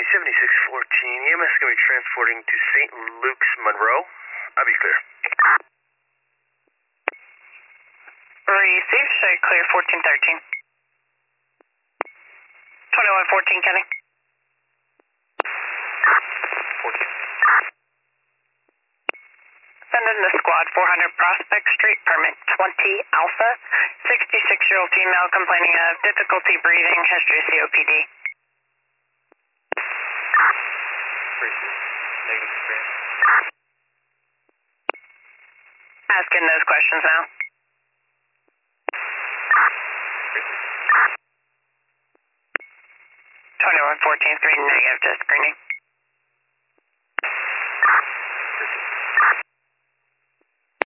7614, EMS is going to be transporting to St. Luke's, Monroe. I'll be clear. Receive, show you clear 1413. 2114, Kenny. 14. Send in the squad 400 Prospect Street, permit 20 Alpha. 66-year-old female complaining of difficulty breathing, history of COPD. Negative experience. Asking those questions now. 2114-3 negative to screening.